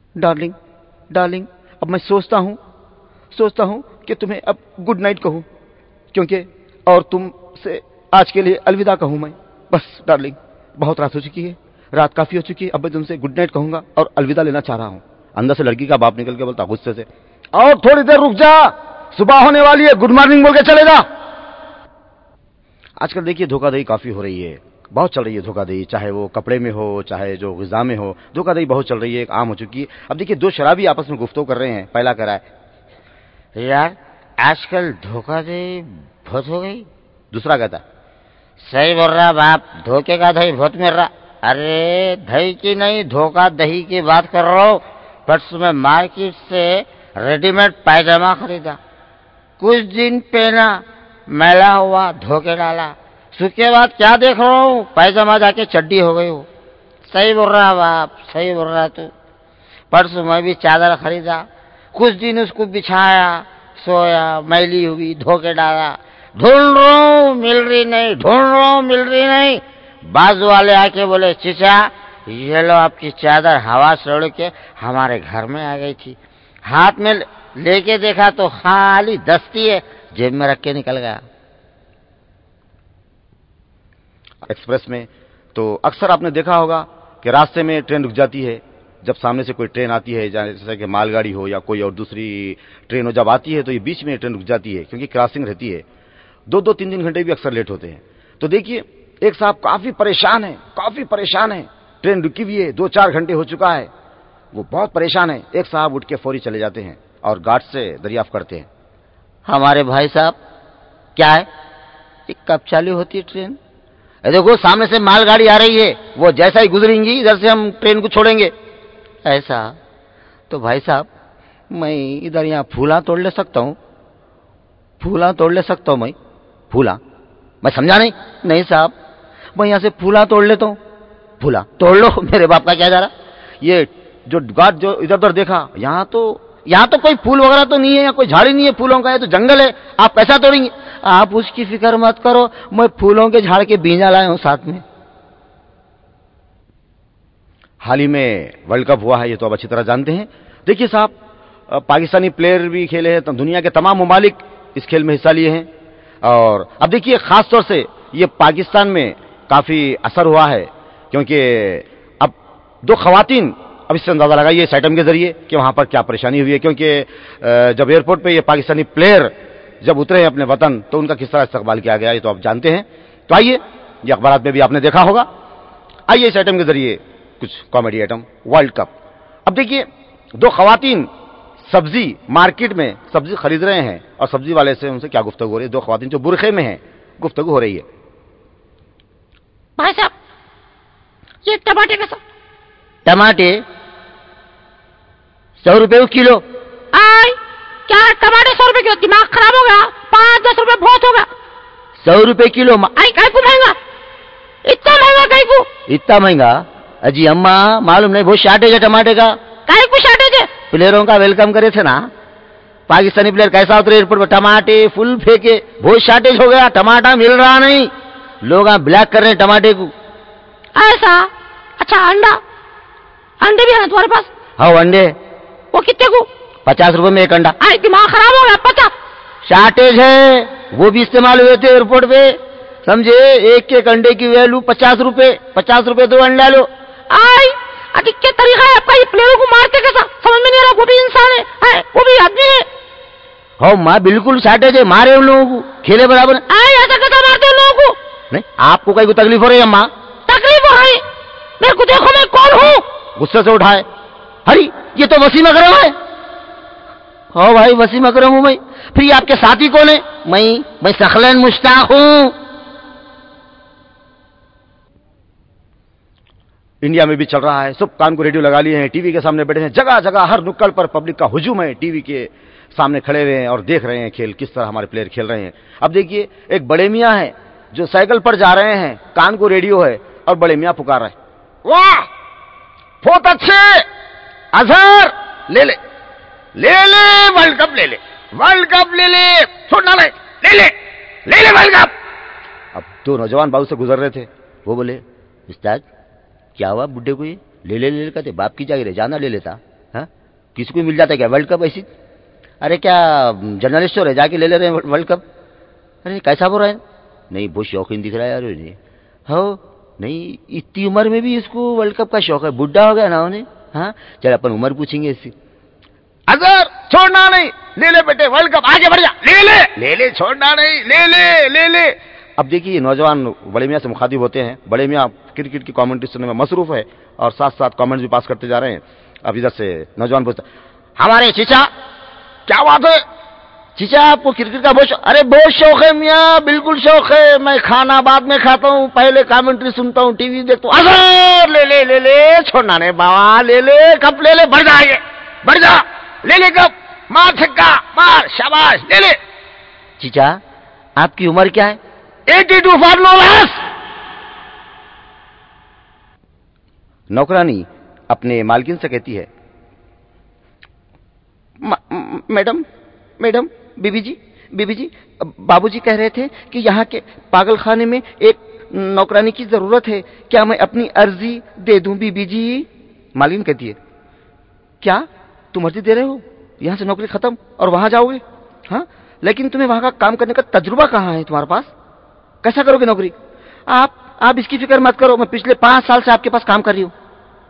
Darling, darling, अब मैं सोचता हूं कि तुम्हें अब गुड नाइट कहूं, क्योंकि और तुमसे आज के लिए अलविदा कहूं मैं। बस डार्लिंग, बहुत रात हो चुकी है, रात काफी हो चुकी है, अब मैं तुमसे गुड नाइट कहूंगा और अलविदा लेना चाह रहा हूं। अंदर से लड़की का बाप निकल के बोलता गुस्से से, और थोड़ी देर रुक जा, सुबह होने वाली है, गुड मॉर्निंग बोल के चले जा। आजकल देखिए धोखाधड़ी काफी हो रही है, बहुत चल रही है धोखाधड़ी, चाहे वो कपड़े में हो, चाहे जो ग़िज़ा में हो, धोखाधड़ी बहुत चल रही है, एक आम हो चुकी है। अब देखिए दो शराबी आपस में गुफ्तगू कर रहे हैं, पहला कह रहा है, यार आजकल धोखाधड़ी बहुत हो गई। दूसरा कहता है, सही बोल रहा बाप, धोखे का दही बहुत मिल रहा। अरे दही की नहीं, धोखा दही की बात कर रहा हूं। परसों में मार्केट से रेडीमेड पायजामा खरीदा, कुछ दिन पहना, मैला हुआ, धोके डाला, सूखे बाद क्या देख रहा हूँ, पायजामा जाके चड्डी हो गई हो। सही बोल रहा बाप, सही बोल रहा तू। परसों मैं भी चादर खरीदा, कुछ दिन उसको बिछाया, सोया, मैली हुई, धोके डाला, ढूंढ रहा हूँ मिल रही नहीं, ढूंढ रहा हूँ मिल रही नहीं। बाजू वाले आके बोले, चीचा ये लो आपकी चादर, हवा से उड़ के हमारे घर में आ गई थी। हाथ में लेके देखा तो खाली दस्ती है, जेब में रख के निकल गया। एक्सप्रेस में तो अक्सर आपने देखा होगा कि रास्ते में ट्रेन रुक जाती है, जब सामने से कोई ट्रेन आती है, जैसे कि मालगाड़ी हो या कोई और दूसरी ट्रेन हो, जब आती है तो ये बीच में ट्रेन रुक जाती है, क्योंकि क्रॉसिंग रहती है। 2-2, 3-3 घंटे भी अक्सर लेट होते हैं। तो देखिए एक साहब काफी परेशान है, ट्रेन रुकी हुई है, 2-4 घंटे हो चुका है, वो बहुत परेशान है। एक साहब उठ के फौरी चले जाते हैं और गार्ड से दरियाफ्त करते हैं, हमारे भाई साहब क्या है, कब चालू होती है ट्रेन? देखो सामने से मालगाड़ी आ रही है, वो जैसा ही गुजरेंगी इधर से हम ट्रेन को छोड़ेंगे। ऐसा तो भाई साहब मैं इधर यहाँ फूला तोड़ ले सकता हूँ, फूला तोड़ ले सकता हूँ मैं? फूला मैं समझा नहीं। नहीं साहब मैं यहाँ से फूला तोड़ लेता हूँ। फूला तोड़ लो, मेरे बाप का क्या जा रहा। ये जो गार्ड जो इधर उधर देखा, यहाँ तो कोई फूल वगैरह तो नहीं है, या कोई झाड़ी नहीं है फूलों का, है तो जंगल है, आप कैसा तोड़ेंगे? आप उसकी फिक्र मत करो, मैं फूलों के झाड़ के बीजा लाया हूं साथ में। हाल ही में वर्ल्ड कप हुआ है, ये तो आप अच्छी तरह जानते हैं। देखिए साहब, पाकिस्तानी प्लेयर भी खेले हैं, दुनिया के तमाम ममालिक इस खेल में हिस्सा लिए हैं। और अब देखिए खासतौर से ये पाकिस्तान में काफी असर हुआ है, क्योंकि अब 2 खवातीन, अब इससे अंदाजा लगाइए इस आइटम के जरिए कि वहां पर क्या परेशानी हुई है। क्योंकि जब एयरपोर्ट पे ये पाकिस्तानी प्लेयर जब उतरे हैं अपने वतन, तो उनका किस तरह इस्तकबाल किया गया, ये तो आप जानते हैं। तो आइए, ये अखबारात में भी आपने देखा होगा। आइए इस आइटम के जरिए कुछ कॉमेडी आइटम, वर्ल्ड कप। अब देखिए 2 खवातीन सब्जी मार्केट में सब्जी खरीद रहे हैं, और सब्जी वाले से उनसे क्या गुफ्तगू हो रही है। 2 खवातीन जो बुरखे में हैं, गुफ्तगू हो रही है। भाई साहब ये टमाटे कैसा? टमाटे 100 रुपए किलो। आय क्या टमाटे 100 रुपए किलो? दिमाग खराब हो गया, 5-10 रुपए बहुत होगा। 100 रुपए किलो। आई काय को महंगा, इतना महंगा काय को? इतना महंगा? अजी अम्मा मालूम नहीं, बहुत शार्टेज है टमाटे का। काय को शार्टेज है? प्लेयरों का वेलकम करे थे ना, पाकिस्तानी प्लेयर कैसा उतरे एयरपोर्ट पर, टमाटे फुल फेंके, बहुत शार्टेज हो गया, टमाटा मिल रहा नहीं, लोग ब्लैक कर रहे हैं टमाटे को। ऐसा? अच्छा अंडे भी है ना तुम्हारे पास? हाँ अंडे। वो कितने को? 50 रुपए में 1 अंडा। आई दिमाग खराब हो गया, 50? शार्टेज है, वो भी इस्तेमाल हुए थे एयरपोर्ट पे, समझे। एक अंडे की वैल्यू 50 रुपए, 50 रुपए 2 अंडा लो। आई अरे क्या तरीका है आपका, ये प्लेयरों को मारते कैसा? समझ में नहीं आ रहा। वो भी इंसान है, वो भी आदमी है। हो माँ बिल्कुल शार्टेज है, मारे उन लोगों को, खेले बराबर। ऐसा कैसा मारते उन लोगों को? नहीं आपको कहीं को तकलीफ हो रही है अम्मा? तकलीफ हो रही? मेरे को देखो मैं कौन हूँ। गुस्से से उठाए, हरी ये तो वसीम अकरम है। हो भाई वसीम अकरम हूं मैं। फिर ये आपके साथी कौन है? मैं सखलन मुश्ताक हूं। इंडिया में भी चल रहा है, सब कान को रेडियो लगा लिए हैं, टीवी के सामने बैठे हैं, जगह जगह हर नुक्कड़ पर पब्लिक का हुजूम है, टीवी के सामने खड़े हुए हैं और देख रहे हैं खेल, किस तरह हमारे प्लेयर खेल रहे हैं। अब देखिए एक बड़े मियाँ है जो साइकिल पर जा रहे हैं, कान को रेडियो है और बड़े मियाँ पुकार रहे हैं, वाह बहुत अच्छे अजहर, ले ले वर्ल्ड कप, ले ले वर्ल्ड कप, ले ले छोड़ना ले ले वर्ल्ड कप। अब 2 नौजवान बाबू से गुजर रहे थे, वो बोले उस्ताद क्या हुआ बुड्ढे को, ये ले ले कहते, बाप की जागीर है, जाना ले लेता। हाँ किसी को मिल जाता है क्या वर्ल्ड कप ऐसी? अरे क्या जर्नलिस्ट हो रहे, जाके ले रहे हैं वर्ल्ड कप? अरे कैसा बोल रहा है? नहीं बहुत शौकीन दिख रहा है यार ये। हो नहीं, इतनी उम्र में भी इसको वर्ल्ड कप का शौक है, बुढ़ा हो गया ना उन्हें। हाँ चल अपन उम्र पूछेंगे इससे। अगर छोड़ना नहीं, ले ले बेटे वर्ल्ड कप, आगे बढ़ जा, ले ले ले ले, छोड़ना नहीं, ले ले ले ले। अब देखिए नौजवान बड़े मियाँ से मुखातिब होते हैं। बड़े मियाँ क्रिकेट की कमेंट्री सुनने में मसरूफ है और साथ साथ कमेंट्स भी पास करते जा रहे हैं। अब इधर से नौजवान पूछता, हमारे चीचा क्या बात है? चीचा आपको क्रिकेट का बहुत, अरे बहुत शौक है मियाँ, बिल्कुल शौक है। मैं खाना बाद में खाता हूँ, पहले कमेंट्री सुनता हूँ, टीवी देखता हूँ। अगर ले ले ले ले, छोड़ना नहीं बाबा, ले ले कप, ले ले, बढ़ जा आगे, बढ़ जा, ले ले कप, मार छक्का मार, शाबाश, ले ले। चीचा आपकी उम्र क्या है? 82 फॉर नो लॉस। नौकरानी अपने मालकिन से कहती है, मैडम मैडम, बीबी जी बाबूजी कह रहे थे कि यहाँ के पागल खाने में एक नौकरानी की जरूरत है, क्या मैं अपनी अर्जी दे दूं बीबी जी? मालकिन कहती है, क्या तुम अर्जी दे रहे हो? यहाँ से नौकरी खत्म और वहां जाओगे? हाँ लेकिन तुम्हें वहां का काम करने का तजुर्बा कहाँ है तुम्हारे पास? कैसा करोगे नौकरी? आप इसकी फिक्र मत करो, मैं पिछले 5 साल से आपके पास काम कर रही हूं।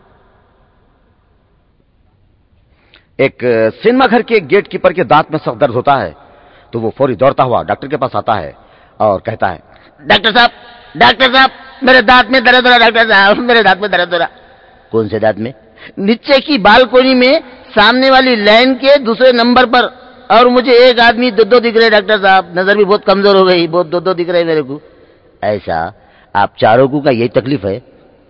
एक सिनेमा घर के गेट कीपर के दांत में सख्त दर्द होता है तो वो फौरी दौड़ता हुआ डॉक्टर के पास आता है और कहता है, डॉक्टर साहब मेरे दांत में दर्द हो रहा, डॉक्टर साहब मेरे दांत में दर्द हो रहा। कौन से दांत में? नीचे की बालकोनी में, सामने वाली लाइन के दूसरे नंबर पर, और मुझे एक आदमी दो दिख रहे डॉक्टर साहब, नजर भी बहुत कमजोर हो गई, बहुत दो दिख रहे मेरे को। ऐसा आप चारों को का यही तकलीफ है?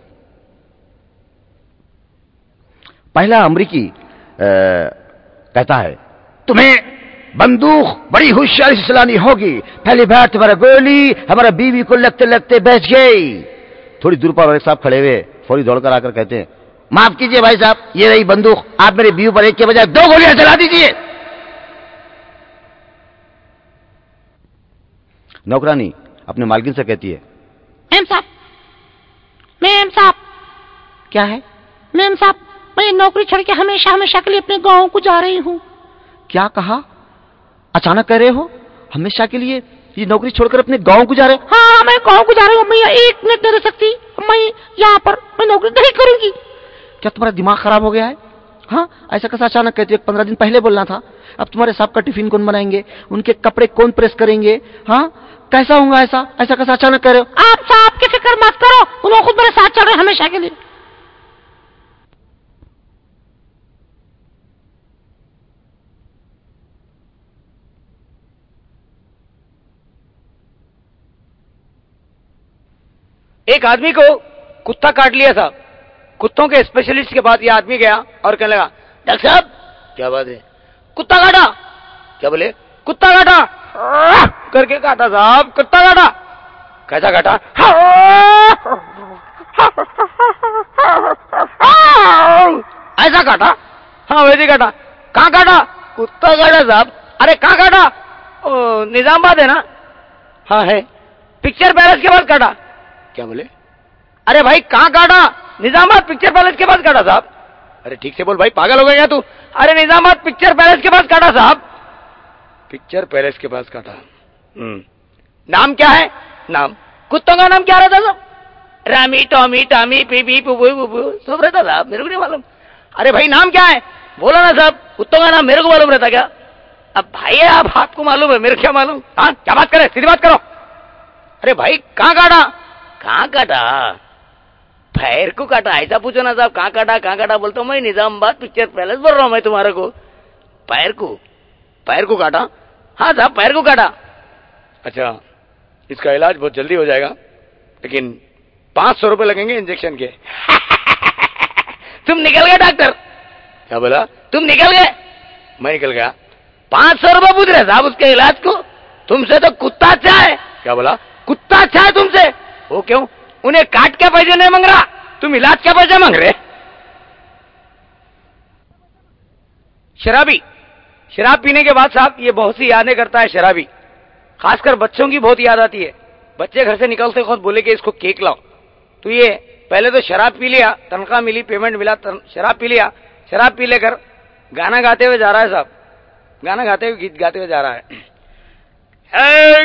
पहला अमरीकी कहता है, तुम्हें बंदूक बड़ी होशियारी से चलानी होगी, पहली बार तुम्हारा गोली हमारा बीवी को लगते लगते बच गई। थोड़ी दूर पर एक साहब खड़े हुए फौरी दौड़कर आकर कहते हैं, माफ कीजिए भाई साहब, ये रही बंदूक, आप मेरे बीवी पर एक के बजाय 2 गोलियां चला दीजिए। नौकरानी अपने मालकिन से कहती है, मैम साहब क्या है? मैम साहब, मैं नौकरी छोड़ के हमेशा के लिए अपने गांव को जा रही हूँ। क्या कहा? अचानक कह रहे हो हमेशा के लिए ये नौकरी छोड़कर अपने गांव को जा रहे? हाँ मैं गांव को जा रही हूँ, मैं 1 मिनट नहीं रह सकती, मैं यहाँ पर मैं नौकरी नहीं करूंगी। क्या तुम्हारा दिमाग खराब हो गया है? हाँ ऐसा कैसा अचानक कहते हो? 15 दिन पहले बोलना था। अब तुम्हारे साहब का टिफिन कौन बनाएंगे, उनके कपड़े कौन प्रेस करेंगे? हाँ कैसा होगा ऐसा कैसा अचानक कह रहे हो? आप साहब की फिक्र मत करो, उन्होंने खुद मेरे साथ चल रहे हमेशा के लिए। एक आदमी को कुत्ता काट लिया था। कुत्तों के स्पेशलिस्ट के पास यह आदमी गया और कहने लगा, डॉक्टर साहब क्या बात है? कुत्ता काटा। क्या बोले? कुत्ता काटा करके काटा साहब, कुत्ता काटा। कैसा काटा? ऐसा काटा। हाँ वैसे काटा। कहाँ काटा? कुत्ता काटा साहब। अरे कहाँ काटा? निजामाबाद है ना? हाँ है। पिक्चर पैलेस के पास काटा। क्या बोले? अरे भाई कहाँ काटा? निजामाबाद पिक्चर पैलेस के पास काटा साहब। अरे ठीक से बोल भाई, पागल हो गया क्या तू? अरे निजामाबाद पिक्चर पैलेस के पास काटा साहब। पिक्चर पैलेस के पास काटा। नाम क्या है? नाम कुत्तों का नाम क्या रहता साहब? रामी, टॉमी, टामी, पीपी, पुबू, बुबू सब रहता साहब, मेरे को नहीं मालूम। अरे भाई नाम क्या है? बोला ना साहब, कुत्तों का नाम मेरे को मालूम रहता क्या? अब भाई आप आपको मालूम है, मेरे क्या मालूम? हाँ क्या बात करे, सीधी बात करो। अरे भाई कहाँ काटा? कहाँ काटा? पैर को काटा। ऐसा पूछो ना साहब, कहाँ काटा बोलता हूँ मैं, निजामाबाद पिक्चर पैलेस बोल रहा हूँ मैं तुम्हारे को। पैर को काटा? हाँ साहब पैर को काटा। अच्छा इसका इलाज बहुत जल्दी हो जाएगा, लेकिन 500 रुपए लगेंगे इंजेक्शन के। तुम निकल गए डॉक्टर। क्या बोला? तुम निकल गए? मैं निकल गया। 500 रुपए पूछ रहे साहब उसके इलाज को? तुमसे तो कुत्ता अच्छा है। क्या बोला? कुत्ता अच्छा है तुमसे? वो क्यों? उन्हें काट के पैसे नहीं मांग रहा, तुम इलाज के पैसे मांग रहे। शराब पीने के बाद साहब ये बहुत सी यादें करता है शराबी, खासकर बच्चों की बहुत याद आती है। बच्चे घर से निकलते खुद बोले कि इसको केक लाओ, तो ये पहले तो शराब पी लिया, तनख्वाह मिली, पेमेंट मिला, शराब पी लिया, शराब पी लेकर गाना गाते हुए जा रहा है साहब, गाना गाते हुए, गीत गाते हुए जा रहा है।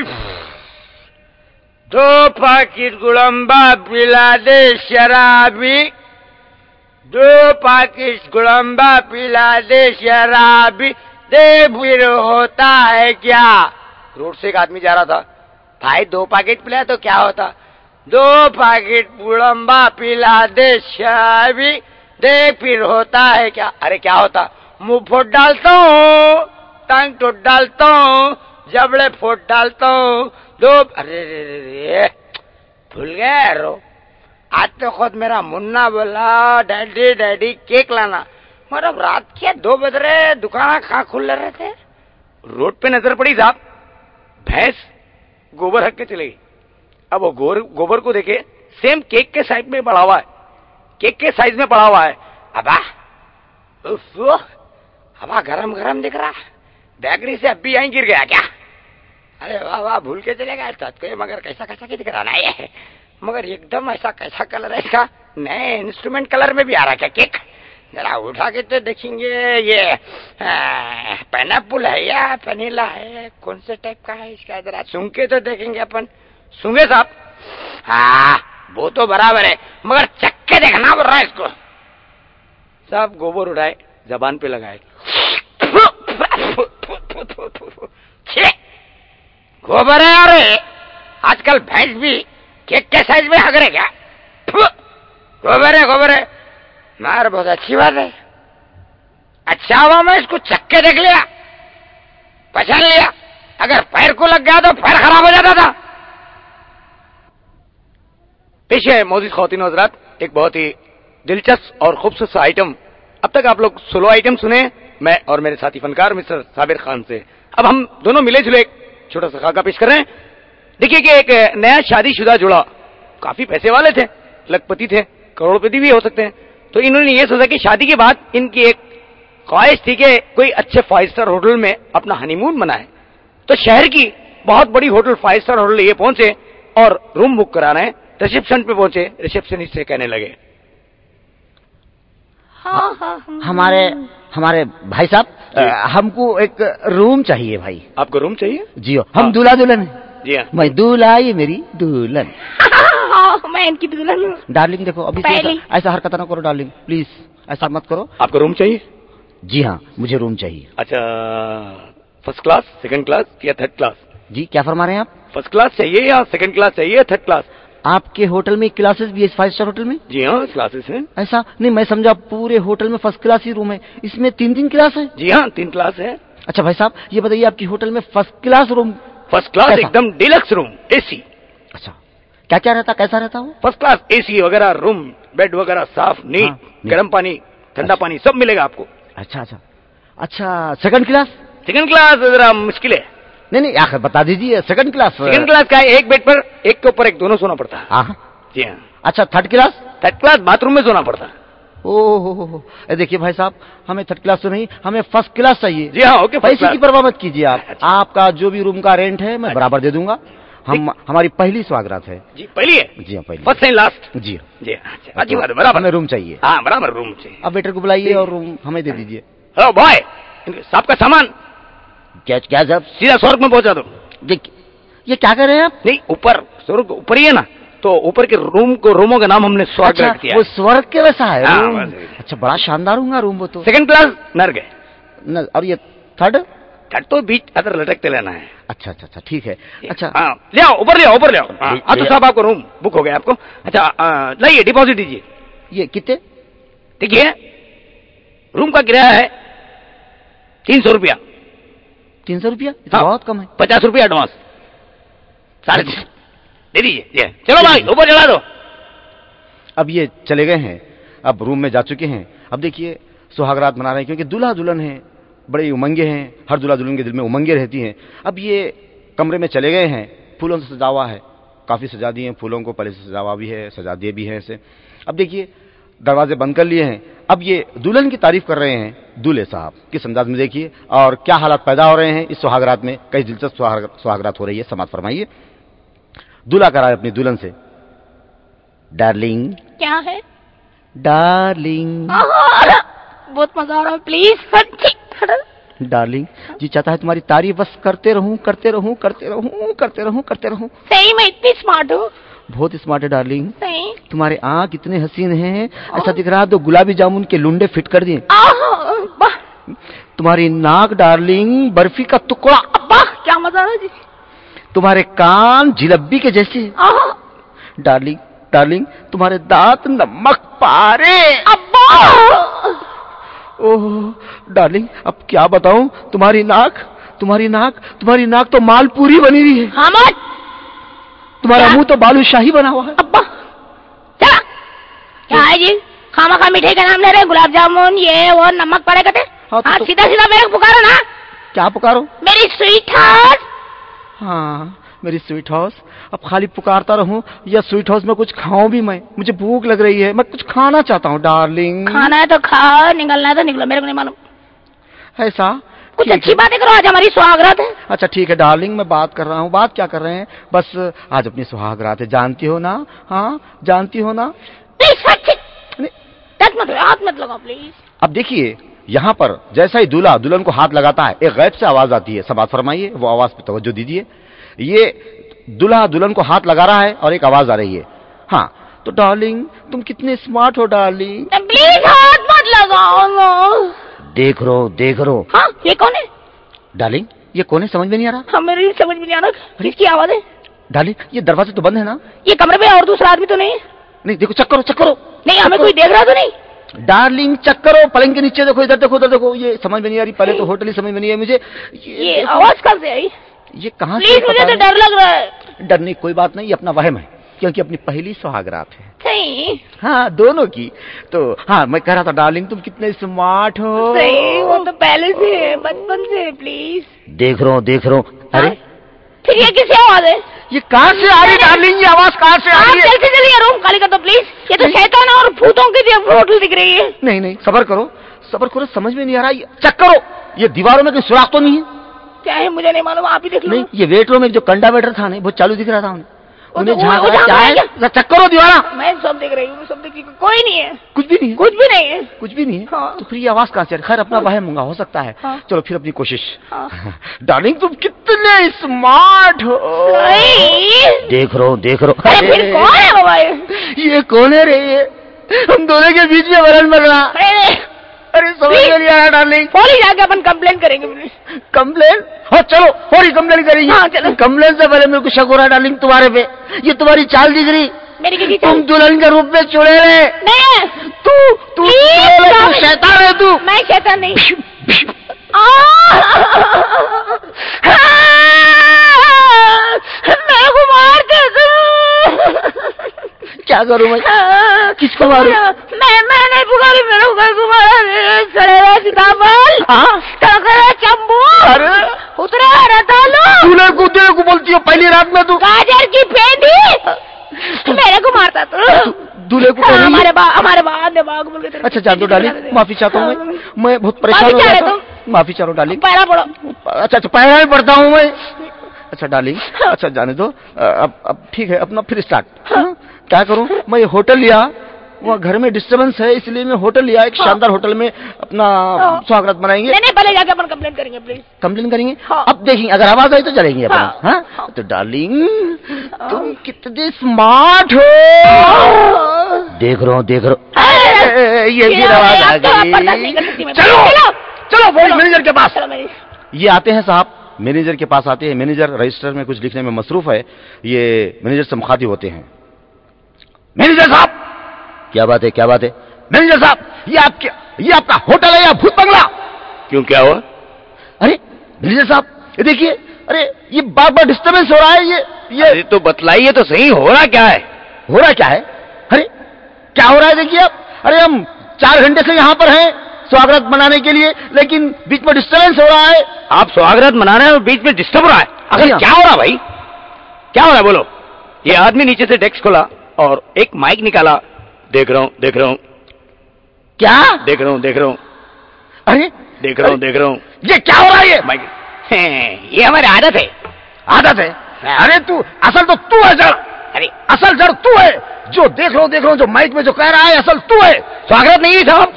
2 पैकेट गुड़म्बा पिला दे शराबी, 2 पैकेट गुड़म्बा पिला दे शराबी, दे फिर होता है क्या। रोड से एक आदमी जा रहा था, भाई 2 पैकेट पिलाया तो क्या होता, 2 पैकेट गुड़म्बा पिला दे शराबी, दे फिर होता है क्या। अरे क्या होता, मुंह फोड़ डालता हूँ, टांग टूट डालता हूँ, जबड़े फोड़ डालता हूँ, 2। अरे रे रे रे, भूल गया रो। आज तो खुद मेरा मुन्ना बोला, डैडी डैडी केक लाना, मतलब रात के 2 बज रहे, दुकान कहाँ खुल रहे थे। रोड पे नजर पड़ी साहब, भैंस गोबर हक के चले गई। अब वो गोबर को देखे, सेम केक के साइज में पड़ा हुआ है, केक के साइज में पड़ा हुआ है। अबा हवा गरम गरम दिख रहा, बेकरी से अभी यहीं गिर गया क्या। अरे वाह वाह, भूल के चले गए तो, मगर कैसा कैसा दिख रहा ना ये, मगर एकदम ऐसा कैसा कलर है इसका, नए इंस्ट्रूमेंट कलर में भी आ रहा क्या केक। जरा उठा के तो देखेंगे, ये पाइनएप्पल है या वनीला है, कौन से टाइप का है इसका, जरा सूंघ के तो देखेंगे अपन। सूंघे साहब, हाँ वो तो बराबर है, मगर चक्के देखना पड़ रहा है इसको। साहब गोबर उठाए, जबान पे लगाए, गोबर है। अरे आजकल भैंस भी केक के साइज में हग रहे क्या। गोबर है, गोबर है, मार बहुत अच्छी बात है। अच्छा हुआ मैं इसको चक्के देख लिया, पहचान लिया, अगर पैर को लग गया तो पैर खराब हो जाता था। पेश है मौजूद ख्वातीन और हज़रात, एक बहुत ही दिलचस्प और खूबसूरत सा आइटम। अब तक आप लोग 16 आइटम सुने, मैं और मेरे साथी फनकार मिस्टर साबिर खान से। अब हम दोनों मिले जुले एक छोटा सा खाका पेश कर रहे हैं। देखिए कि एक नया शादीशुदा जोड़ा, काफी पैसे वाले थे, लखपति थे, करोड़पति भी हो सकते हैं। तो इन्होंने ये सोचा कि शादी के बाद इनकी एक ख्वाहिश थी कि कोई अच्छे 5 स्टार होटल में अपना हनीमून मनाए। तो शहर की बहुत बड़ी होटल 5 स्टार होटल ये पहुंचे और रूम बुक करा रहे हैं। रिसेप्शन पे पहुंचे, रिसेप्शनिस्ट से कहने लगे, हमारे भाई साहब, हमको एक रूम चाहिए भाई। आपको रूम चाहिए? जी हम दूल्हा दुल्हन है। जी हाँ, मैं दूल्हा, ये मेरी दुल्हन। मैं इनकी दुल्हन हूँ। डार्लिंग देखो, अभी से ऐसा हरकत ना करो डार्लिंग, प्लीज ऐसा मत करो। आपको रूम चाहिए? जी हाँ, मुझे रूम चाहिए। अच्छा, फर्स्ट क्लास, सेकंड क्लास या थर्ड क्लास? जी क्या फरमा रहे हैं आप? फर्स्ट क्लास चाहिए या सेकंड क्लास चाहिए या थर्ड क्लास? आपके होटल में क्लासेस भी है, 5 स्टार होटल में? जी हाँ, क्लासेस हैं। ऐसा नहीं, मैं समझा पूरे होटल में फर्स्ट क्लास ही रूम है, इसमें 3 क्लास है? जी हाँ, 3 क्लास है। अच्छा भाई साहब, ये बताइए आपकी होटल में first class room? First class एकदम डिलक्स रूम, एसी। अच्छा, क्या क्या रहता, कैसा रहता वो? फर्स्ट क्लास एसी वगैरह, रूम बेड वगैरह साफ, नीट, गर्म पानी, ठंडा पानी सब मिलेगा आपको। अच्छा अच्छा अच्छा, सेकंड क्लास? सेकंड क्लास जरा मुश्किल है। नहीं आखिर बता दीजिए, सेकंड क्लास? सेकंड क्लास का एक बेड पर एक के ऊपर एक दोनों सोना पड़ता है। हाँ जी हाँ। अच्छा, third class? Third class bathroom में सोना पड़ता है। ओहो, देखिए भाई साहब, हमें थर्ड क्लास तो नहीं, हमें फर्स्ट क्लास चाहिए। जी हाँ, ओके। पैसे की परवाह मत कीजिए आप। अच्छा। आपका जो भी रूम का रेंट है मैं बराबर दे दूंगा। हमारी पहली स्वागत है। जी पहली है? जी हाँ, पहली। First and last? जी जी अच्छी बात है, बराबर हमें रूम चाहिए। हाँ, बराबर रूम चाहिए। अब वेटर को बुलाइए और रूम हमें दे दीजिए। हेलो बॉय, साहब का सामान क्या क्या साहब? सीधा स्वर्ग में पहुंचा दो। ये क्या कर रहे हैं आप? नहीं, ऊपर स्वर्ग ऊपर ही है ना, तो ऊपर के रूमों का नाम हमने स्वर्ग रख दिया। वो स्वर्ग के वैसा है? हाँ, अच्छा, बड़ा शानदार होगा रूम वो तो। सेकंड क्लास नर्क है। और ये थर्ड? थर्ड तो बीच अदर लटकते लेना है। अच्छा अच्छा अच्छा, ठीक है। अच्छा हाँ, ले आओ, ऊपर ले आओ, ऊपर ले आओ। हाँ तो साहब आपको रूम बुक हो गया आपको। अच्छा लाइए, डिपॉजिट दीजिए। ये कितने? देखिए, रूम का किराया है 300 रुपया। 300 रुपया? हाँ, बहुत कम है। 50 रुपया एडवांस, 3.5 दे दीजिए। चलो भाई ऊपर चला दो। अब ये चले गए हैं, अब रूम में जा चुके हैं। अब देखिए सुहागरात मना रहे हैं, क्योंकि दूल्हा दुल्हन है, बड़े उमंगे हैं, हर दूल्हा दुल्हन के दिल में उमंगे रहती हैं। अब ये कमरे में चले गए हैं, फूलों से सजा हुआ है, काफी सजा दिए हैं फूलों को, पहले से सजा हुआ भी है, सजा दिए भी हैं ऐसे। अब देखिए दरवाजे बंद कर लिए हैं। अब ये दुल्हन की तारीफ कर रहे हैं दूल्हे साहब, किस अंदाज में देखिए और क्या हालात पैदा हो रहे हैं इस सुहागरात में। कई दिलचस्प सुहागरात हो रही है, समाज फरमाइए। दूल्हा कह रहा है अपनी दुल्हन से, डार्लिंग। क्या है? डार्लिंग। बहुत मजा आ रहा है, प्लीज। डार्लिंग, जी चाहता है तुम्हारी तारीफ बस करते रहूं, करते रहूं, करते रहूं, करते रहूं, करते रहूं। सही में इतनी स्मार्ट हूँ? बहुत स्मार्ट है डार्लिंग। सही। तुम्हारे आँख इतने हसीन हैं, ऐसा दिख रहा है तो गुलाबी जामुन के लुंडे फिट कर दिए। तुम्हारी नाक डार्लिंग बर्फी का टुकड़ा। अब्बा क्या मजा आ रहा है जी। तुम्हारे कान जिलेबी के जैसे। डार्लिंग, डार्लिंग, तुम्हारे दांत नमक पारे। अब्बा ओह डार्लिंग, अब क्या बताऊं, तुम्हारी नाक, तुम्हारी नाक, तुम्हारी नाक तो मालपूरी बनी हुई है। हाँ मत। तुम्हारा मुंह तो बालूशाही बना हुआ है। अब्बा चला क्या है जी, खामा खा मिठाई का नाम ले रहे, गुलाब जामुन ये वो नमक पड़े कहते। हाँ, तो सीधा सीधा मेरे को पुकारो ना। क्या पुकारो? मेरी स्वीट हाउस। हाँ मेरी स्वीट हाउस। अब खाली पुकारता रहूं या स्वीट हाउस में कुछ खाऊं भी मैं? मुझे भूख लग रही है, मैं कुछ खाना चाहता हूँ डार्लिंग। खाना है तो खाओ, निकलना है तो निकलो, मेरे को नहीं मालूम। ऐसा कुछ अच्छी बातें करो, आज हमारी सुहागरात है। अच्छा ठीक है डार्लिंग, मैं बात कर रहा हूँ। बात क्या कर रहे हैं? बस आज अपनी सुहागरात है, जानती हो ना? हाँ जानती हो ना? हाथ मत लगाओ प्लीज। अब देखिए, यहाँ पर जैसा ही दूल्हा दुल्हन को हाथ लगाता है, एक गैब से आवाज आती है। सब बात फरमाइए, वो आवाज पे तवज्जो दीजिए। ये दूल्हा दुल्हन को हाथ लगा रहा है और एक आवाज आ रही है। हाँ तो डार्लिंग, तुम कितने स्मार्ट हो डार्लिंग। प्लीज हाथ मत लगाओ। देख रो, देख रो। हाँ ये कौन है? डार्लिंग ये कौन है, समझ में नहीं आ रहा। हाँ मेरी समझ में नहीं आ रहा, किसकी आवाज है? डार्लिंग ये दरवाजा तो बंद है ना? ये कमरे में और दूसरा आदमी तो नहीं है? नहीं देखो, चेक करो, चेक करो। नहीं हमें कोई देख रहा तो नहीं? डार्लिंग चेक करो, पलंग के नीचे देखो, इधर देखो, उधर देखो। ये समझ में नहीं आ रही, पहले तो होटल ही समझ में नहीं है मुझे। ये आवाज कहाँ से आई? ये कहाँ से? प्लीज मुझे तो डर लग रहा है। डर नहीं, कोई बात नहीं, ये अपना वहम है, क्योंकि अपनी पहली सुहागरात है। सही। हाँ दोनों की। तो हाँ मैं कह रहा था डार्लिंग, तुम कितने स्मार्ट हो। सही, वो तो पहले से है, बचपन से। प्लीज देख रहा हूँ, देख रहा हूँ। अरे फिर ये किसकी आवाज है? ये कहाँ से आ रही डार्लिंग, ये आवाज कहाँ से आ रही है? जल्दी जल्दी रूम खाली कर दो प्लीज। ये तो शैतान और भूतों की फोटो दिख रही है। नहीं नहीं, सब्र करो, सब्र करो, समझ में नहीं आ रहा। चेक करो, ये दीवारों में कोई सुराख तो नहीं है? क्या है मुझे नहीं मालूम, आप ही देख लो। नहीं, ये वेटरों में जो कंडा वेटर था नहीं, वो चालू दिख रहा था उन्हें। उन्हें चेक करो दीवारा। मैं सब देख रही हूँ, सब देख, कोई नहीं है। कुछ भी नहीं है? कुछ भी नहीं है। कुछ भी नहीं है। हाँ। तो फिर ये आवाज कहाँ से? खैर अपना वहम हो सकता है। हाँ। चलो फिर अपनी कोशिश। हाँ। डार्लिंग तुम कितने स्मार्ट हो। देख रो, देख रो। अरे फिर कौन है बाबा? ये कौन है रे? ये हम दोनों के बीच में वरन बन रहा। अरे समझ में नहीं आ रहा डार्लिंग। फौरी जाके अपन कंप्लेन करेंगे। कंप्लेन? हाँ चलो फौरी कंप्लेन करेंगे। हाँ चलो। कंप्लेन से पहले मेरे को शक हो रहा है डार्लिंग तुम्हारे पे। ये तुम्हारी चाल दिख रही। मेरी किसी तुम दुल्हन के रूप में चुड़े रहे। नहीं तू शैतान है तू। मैं शैतान नहीं। मेरे को मार दे। क्या करूं मैं? किसको मारूं? मैं नहीं पुकारी, मेरे को मारा। सड़ेगा सीताफल, तड़का चंबू, उतरा रतालू। दूल्हे को बोलती हो पहली रात में तू? गाजर की पेंदी। मेरे को मारता तू। दूल्हे को हमारे बाग बोल के। अच्छा जान दो डार्लिंग, माफी चाहता हूँ मैं बहुत परेशान हो गया था। माफी चाहो डार्लिंग। पैरा पड़ो। अच्छा पैरा भी पड़ता हूँ मैं। अच्छा डार्लिंग, अच्छा जाने दो। अब ठीक है, अपना फिर स्टार्ट। क्या करूं मैं? होटल लिया, वहाँ घर में डिस्टर्बेंस है, इसलिए मैं होटल लिया। एक शानदार होटल में अपना स्वागत मनाएंगे। नहीं पहले जाके अपन कंप्लेन करेंगे प्लीज। कंप्लेन करेंगे? अब देखेंगे, अगर आवाज आई तो चलेंगे अपन। हाँ तो डार्लिंग तुम कितने स्मार्ट हो। देख रहा हूँ, देख रहा हूँ। ये भी आवाज आ गई। चलो चलो मैनेजर के पास। ये आते हैं साहब, मैनेजर के पास आते हैं। मैनेजर रजिस्टर में कुछ लिखने में मसरूफ है। ये मैनेजर से मुखातिब होते हैं। मैनेजर साहब। क्या बात है, क्या बात है? मैनेजर साहब ये आपका होटल है या भूत बंगला? क्यों, क्या हुआ? अरे मैनेजर साहब ये देखिए, अरे ये बार बार डिस्टर्बेंस हो रहा है। ये तो बतलाइए तो सही, हो रहा क्या है? हो रहा क्या है? अरे क्या हो रहा है देखिए आप। अरे हम 4 घंटे से यहाँ पर हैं स्वागत मनाने के लिए, लेकिन बीच में डिस्टर्बेंस हो रहा है। आप स्वागत मना रहे हैं और बीच में डिस्टर्ब हो रहा है? अगर क्या हो रहा भाई, क्या हो रहा है बोलो? ये आदमी नीचे से डेस्क खोला और एक माइक निकाला। देख रहा हूँ, देख रहा हूँ। क्या? देख रहा हूँ, देख रहा हूँ। अरे देख रहा हूँ, देख रहा हूँ। ये क्या हो रहा है? ये माइक, ये हमारी आदत है। आदत है? अरे तू असल तो तू है जड़। अरे असल जड़ तू है। जो देख रहा हूँ जो माइक में जो कह रहा है, असल तू है। स्वागत नहीं है साहब,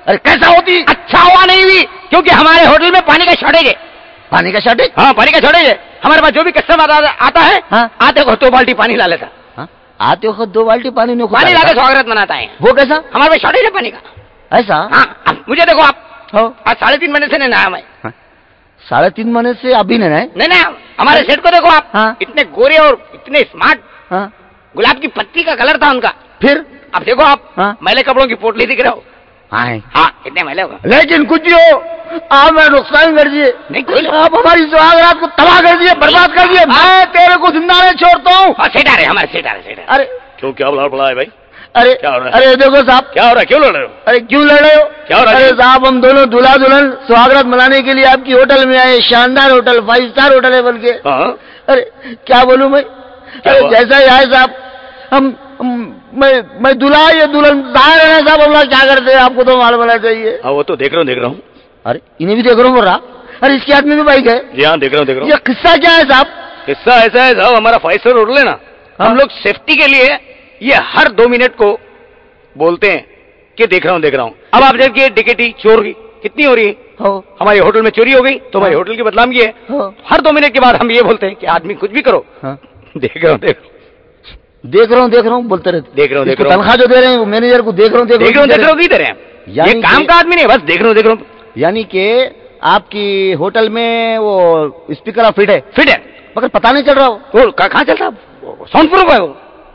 अरे कैसा होती? अच्छा हुआ नहीं हुई, क्योंकि हमारे होटल में पानी का शॉर्टेज है। पानी का शॉर्टेज? हाँ, पानी का शॉर्टेज है। हमारे पास जो भी कस्टमर आता है, हाँ? आते को 2 बाल्टी पानी ला लेता। हाँ? आते वक्त 2 बाल्टी पानी ला के स्वागत मनाता है। वो कैसा? हमारे पास शॉर्टेज है पानी का। ऐसा? हाँ, अब मुझे देखो आप, हो आज 3.5 महीने से नहीं नहाया मैं। 3.5 महीने से अभी नहीं नहाए? नहीं, हमारे सेठ को देखो आप। हाँ? इतने गोरे और इतने स्मार्ट। हाँ? गुलाब की पत्ती का कलर था उनका। फिर अब देखो आप, हाँ? मैले कपड़ों की पोटली दिख रहे हो। हाँ, इतने मैले होगा। लेकिन कुछ भी हो, आप मैं नुकसान कर दिए। नहीं कोई, आप हमारी सुहागरात को तबाह कर दिए, बर्बाद कर दिए। मैं तेरे को जिंदा नहीं छोड़ता हूँ। सेठ आ रहे, हमारे सेठ आ रहे। अरे क्यों, क्या बुला है भाई? अरे क्या हो रहा है? अरे देखो साहब, क्या हो रहा है? क्यों लड़ रहे हो? अरे क्यों लड़ रहे हो? क्या हो रहा है? अरे साहब, हम दोनों दूल्हा दुल्हन सुहागरात मनाने के लिए आपकी होटल में आए। शानदार होटल, 5 स्टार होटल है बल्कि। अरे क्या बोलूं मैं? अरे जैसा ही आए साहब, मैं दूल्हा ये दुल्हन जाहिर है ना साहब, हम लोग क्या करते हैं आपको तो मालूम होना चाहिए। हाँ, वो तो देख रहा हूँ। अरे इन्हें भी देख रहा हूँ बोल रहा। अरे इसके हाथ में भी बाइक है। जी हाँ, देख रहा हूँ। ये किस्सा क्या है साहब? किस्सा ऐसा है साहब, हमारा 5 स्टार होटल है ना, हम लोग सेफ्टी के लिए ये हर 2 मिनट को बोलते हैं कि देख रहा हूँ। अब आप देखिए, डकैती चोरी कितनी हो रही है। हमारे होटल में चोरी हो गई तो हमारे होटल की बदनामी है। हर 2 मिनट के बाद हम ये बोलते हैं कि आदमी कुछ भी करो। देख रहा हूँ बोलते रहते। देख रहा हूँ। तनख्वाह जो दे रहे हैं मैनेजर को देख रहा हूँ की तरह। ये काम का आदमी नहीं, बस देख रहा हूँ। यानी कि आपकी होटल में वो स्पीकर फिट है मगर पता नहीं चल रहा हो। कहाँ चलता? साउंड प्रूफ है वो।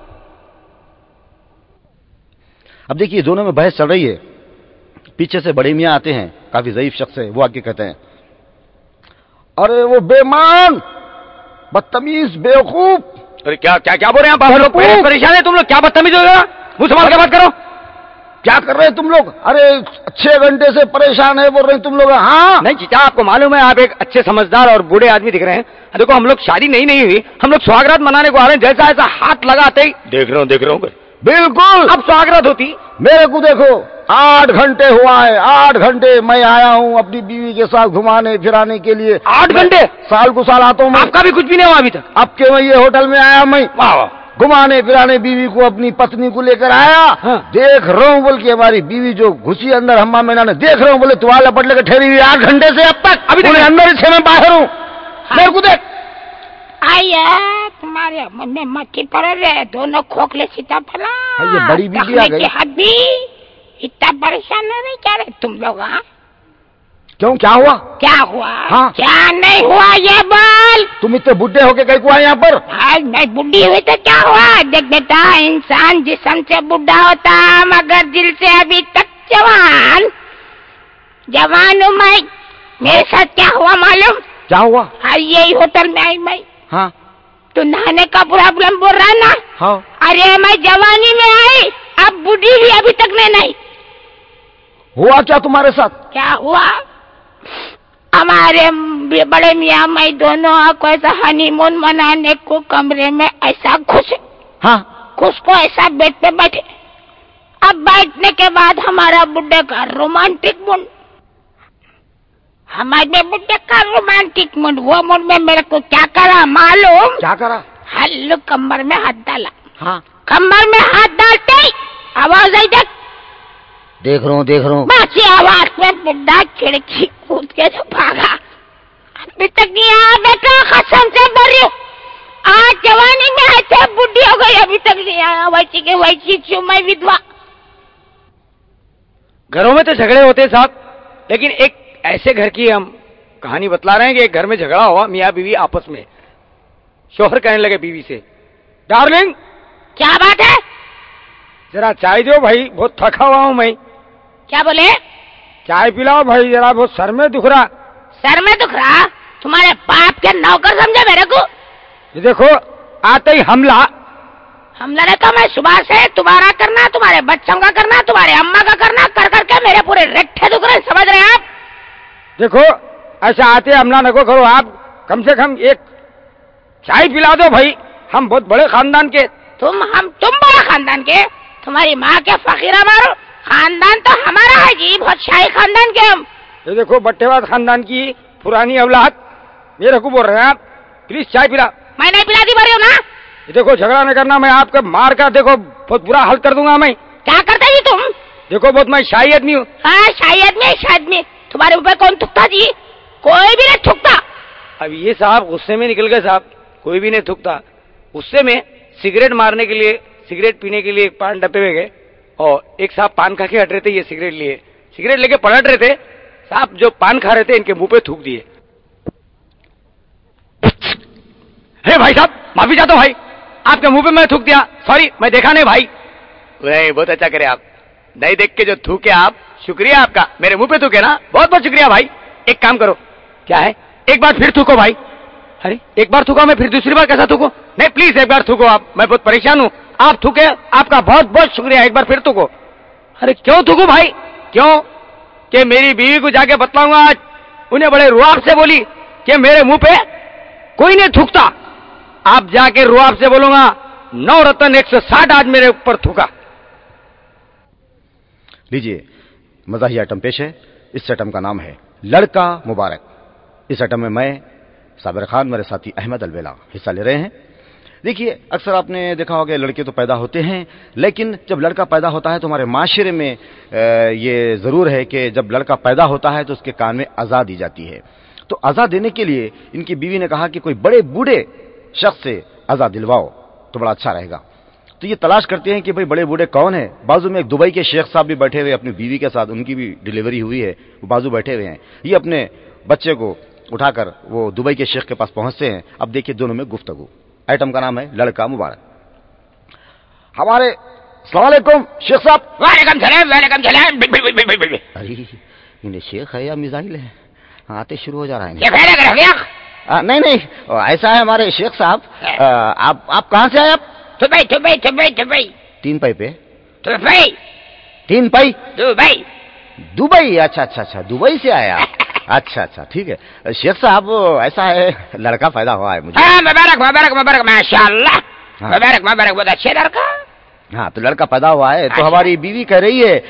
अब देखिए, दोनों में बहस चल रही है। पीछे से बड़े मियाँ आते हैं, काफी ज़ईफ शख्स है, वो आके कहते हैं, अरे वो बेईमान, बदतमीज, बेवकूफ। अरे क्या बोल रहे हैं आप लोग? परेशान है तुम लोग? क्या बदतमीज हो गया? मुंह संभाल के बात करो। क्या कर रहे हैं तुम लोग? अरे 6 घंटे से परेशान है बोल रहे हैं तुम लोग। हाँ नहीं चीचा, आपको मालूम है आप एक अच्छे समझदार और बूढ़े आदमी दिख रहे हैं। देखो, हम लोग शादी नहीं हुई, हम लोग सुहागरात मनाने को आ रहे हैं। जैसा ऐसा हाथ लगाते ही देख रहा हूँ। बिल्कुल, अब सुहागरात होती। मेरे को देखो, 8 घंटे हुआ है। 8 घंटे मैं आया हूँ अपनी बीवी के साथ घुमाने फिराने के लिए। 8 घंटे? साल को साल आता हूँ। आपका भी कुछ भी नहीं हुआ अभी तक? अब के मैं ये होटल में आया, मैं घुमाने फिराने बीवी को, अपनी पत्नी को लेकर आया। देख रहा हूँ बोल के हमारी बीवी जो घुसी अंदर हम्मा में नहाने, देख रहा हूँ बोले तुआ लपट लेकर ठहरी हुई 8 घंटे से अब तक। अभी तक अंदर से मैं बाहर हूँ। मेरे को देख। आया तुम्हारे मन में मक्खी पड़ रहे, दोनों खोखले सीताफला। ये बड़ी बीवी आ गई। हड्डी इतना परेशान नहीं क्या रहे तुम लोग? हाँ क्यों, क्या हुआ? हाँ? क्या नहीं हुआ ये बोल। तुम इतने बुढ़े होके कहीं को आए यहाँ पर? नहीं बुढ़ी हुई तो क्या हुआ? देख बेटा, इंसान जिस्म से बुढ़ा होता मगर दिल से अभी तक जवान हूँ मैं। मेरे साथ क्या हुआ मालूम? क्या हुआ? हाँ, यही होटल में आई मैं। हाँ, तो नहाने का प्रॉब्लम बोल रहा ना? हाँ। अरे मैं जवानी में आई, अब बुढ़ी भी अभी तक नहीं। हुआ क्या तुम्हारे साथ? क्या हुआ? हमारे बड़े मियाँ मैं दोनों को ऐसा हनीमून मनाने को कमरे में ऐसा घुसे। हाँ, घुस को ऐसा बेड पे बैठे। अब बैठने के बाद हमारा बुढ़े का रोमांटिक मूड, हमारे बुढ़े का रोमांटिक मूड, वो मूड में मेरे को क्या करा मालूम? क्या करा? हल्लू कमर में हाथ डाला। हाँ, कमर में हाथ डालते ही आवाज आई, देख रहा हूँ। बाकी आवाज में बुढ़ा खिड़की कूद के जो भागा। अभी तक नहीं आया बेटा, कसम से बोल रही हूँ। आज जवानी में आए थे, बुढ़ी हो गई, अभी तक नहीं आया। वैसी के वैसी क्यों, मैं विधवा। घरों में तो झगड़े होते साहब, लेकिन एक ऐसे घर की हम कहानी बतला रहे हैं कि एक घर में झगड़ा हुआ, मियाँ बीवी आपस में। शोहर कहने लगे बीवी से, डार्लिंग क्या बात है? जरा चाय दो भाई, बहुत थका हुआ हूँ मैं। क्या बोले? चाय पिलाओ भाई, जरा बहुत सर में दुख रहा। सर में दुख रहा? तुम्हारे बाप के नौकर समझे मेरे को? ये देखो, आते ही हमला ने तो मैं सुबह से तुम्हारा करना, तुम्हारे बच्चों का करना, तुम्हारे अम्मा का करना, कर करके मेरे पूरे रेठे दुख रहे, समझ रहे हैं आप? देखो, ऐसा आते हमला न करो आप, कम से कम एक चाय पिला दो भाई। हम बहुत बड़े खानदान के। तुम बड़े खानदान के? तुम्हारी माँ के फकीरा मारो, खानदान तो हमारा है जी, बहुत शाही खानदान के हम। ये देखो, बट्टेबाज खानदान की पुरानी औलाद, मेरे को बोल रहे हैं आप, प्लीज चाय पिला। मैं नहीं पिलाती बोल रही हूँ ना। ये देखो, झगड़ा न करना, मैं आपका मार कर देखो बहुत बुरा हाल कर दूंगा मैं। क्या करते जी तुम? देखो बहुत मैं शाही आदमी हूँ। हाँ शाही आदमी, तुम्हारे ऊपर कौन थूकता जी? कोई भी नहीं थूकता। अब ये साहब गुस्से में निकल गए साहब, कोई भी नहीं थूकता। गुस्से में सिगरेट मारने के लिए, सिगरेट पीने के लिए पान डब्बे में गए और एक साहब पान खा के हट रहे थे, ये सिगरेट लिए, सिगरेट लेके पलट रहे थे, साहब जो पान खा रहे थे इनके मुंह पे थूक दिए। हे भाई साहब माफी चाहता हूँ भाई, आपके मुंह पे मैं थूक दिया, सॉरी मैं देखा नहीं भाई। नहीं बहुत अच्छा करे आप, नहीं देख के जो थूके आप, शुक्रिया आपका, मेरे मुंह पे थूके ना, बहुत बहुत शुक्रिया भाई। एक काम करो, क्या है, एक बार फिर थूको भाई। अरे एक बार थूका मैं, फिर दूसरी बार कैसा थूको? नहीं प्लीज एक बार थूको आप, मैं बहुत परेशान हूँ। आप थूके, आपका बहुत बहुत शुक्रिया, एक बार फिर थूको। अरे क्यों थूकू भाई? क्यों कि मेरी बीवी को जाके बतलाऊंगा आज, उन्हें बड़े रुआब से बोली कि मेरे मुंह पे कोई नहीं थूकता। आप जाके रुआब से बोलूंगा 9 रत्न 160 आज मेरे ऊपर थूका। लीजिए मज़ाही आइटम पेश है। इस आइटम का नाम है लड़का मुबारक। इस आइटम में मैं, साबिर खान, मेरे साथी अहमद अलवेला हिस्सा ले रहे हैं। देखिए अक्सर आपने देखा होगा लड़के तो पैदा होते हैं, लेकिन जब लड़का पैदा होता है तो हमारे माशरे में ये ज़रूर है कि जब लड़का पैदा होता है तो उसके कान में अज़ा दी जाती है। तो अज़ा देने के लिए इनकी बीवी ने कहा कि कोई बड़े बूढ़े शख्स से अज़ा दिलवाओ तो बड़ा अच्छा रहेगा। तो ये तलाश करते हैं कि भाई बड़े बूढ़े कौन है। बाजू में एक दुबई के शेख साहब भी बैठे हुए अपनी बीवी के साथ, उनकी भी डिलीवरी हुई है, वो बाजू बैठे हुए हैं। ये अपने बच्चे को उठाकर वो दुबई के शेख के पास पहुंचते हैं। अब देखिए दोनों में गुफ्तगू। आइटम का नाम है लड़का मुबारक। हमारे अस्सलाम वालेकुम शेख साहब। वालेकुम सलाम, वालेकुम सलाम। अरे इन्हें शेख है या मिसाइल है? आते शुरू हो जा रहा है। नहीं नहीं ऐसा है हमारे शेख साहब। आप कहाँ से आए? आप दुबई। 3 पै पे? दुबई। 3 पै? दुबई। दुबई, अच्छा दुबई से आया। अच्छा ठीक है शेख साहब, ऐसा है लड़का पैदा हुआ है मुझे। हाँ मुबारक माशाअल्लाह। मुबारक बहुत अच्छे लड़का। हाँ तो लड़का पैदा हुआ है। तो हमारी बीवी कह रही है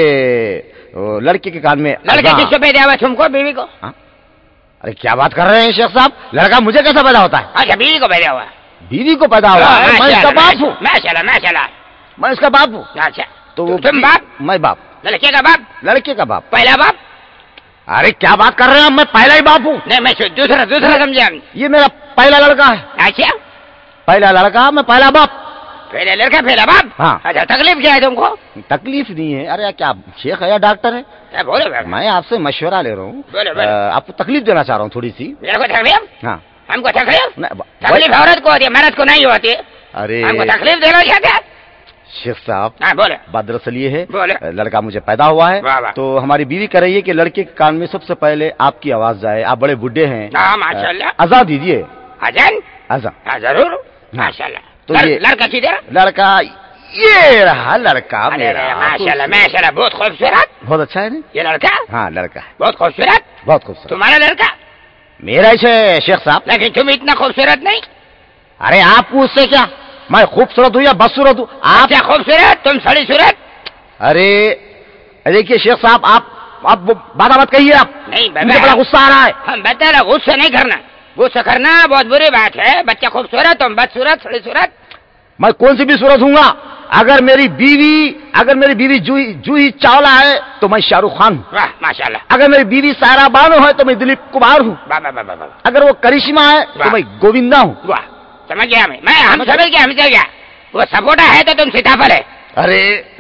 कि लड़के के कान में लड़के किसको पैदा हुआ? तुमको, बीवी को? अरे क्या बात कर रहे हैं शेख साहब, लड़का मुझे कैसा पैदा होता है? अच्छा बीवी को पैदा हुआ। बीवी को पैदा हुआ है, मैं इसका बाप हूँ। माशाअल्लाह मैं इसका बाप हूँ। अच्छा तो तुम बाप? मैं बाप। लड़के का बाप? लड़के का बाप। पहला बाप? अरे क्या बात कर रहे हैं, मैं पहला ही बाप हूँ। नहीं मैं दूसरा समझा। ये मेरा पहला लड़का है। अच्छा पहला लड़का, मैं पहला बाप। पहला लड़का पहला बाप। हाँ। अच्छा तकलीफ क्या है तुमको? तकलीफ नहीं है। अरे क्या शेख है या डॉक्टर है? बोलो। मैं आपसे मशवरा ले रहा हूँ, आपको तकलीफ देना चाह रहा हूँ थोड़ी सी। मेरे को तकलीफ? हाँ हमको तकलीफ? तकलीफ औरत को होती है, मर्द को नहीं होती। अरे हमको तकलीफ देना चाहते हैं शेख साहब। हाँ बोले। बात दरअसल ये है, बोले। लड़का मुझे पैदा हुआ है। वाह वाह। तो हमारी बीवी कह रही है कि लड़के के कान में सबसे पहले आपकी आवाज जाए। आप बड़े बुढ़े हैं। हाँ माशाल्लाह। अज़ा दीजिए। अजन? अज़ा। हाँ जरूर माशाल्लाह। तो ये लड़का किधर? लड़का ये रहा लड़का मेरा। माशाल्लाह बहुत खूबसूरत। बहुत अच्छा है ना ये लड़का? हाँ लड़का है बहुत खूबसूरत। बहुत खूबसूरत। तुम्हारा लड़का? मेरा ही है शेख साहब। लेकिन तुम इतना खूबसूरत नहीं। अरे आपको उससे क्या, मैं खूबसूरत हूँ या बदसूरत हूँ? आप क्या खूबसूरत, तुम सड़ी सूरत। अरे देखिए शेख साहब, आप बात कहिए। आप नहीं मुझे बड़ा गुस्सा आ रहा है। हम बता रहे गुस्सा नहीं करना, गुस्सा करना बहुत बुरी बात है। बच्चा खूबसूरत, तुम बदसूरत, सड़ी सूरत। मैं कौन सी भी सूरत हूँगा? अगर मेरी बीवी जूही चावला है तो मैं शाहरुख खान हूँ। वाह माशाल्लाह। अगर मेरी बीवी सायरा बानो है तो मैं दिलीप कुमार हूँ। अगर वो करिश्मा है तो मैं गोविंदा हूँ। वाह समझ गया मैं हम समझ गया। वो सपोर्टा है तो तुम सीताफल है। अरे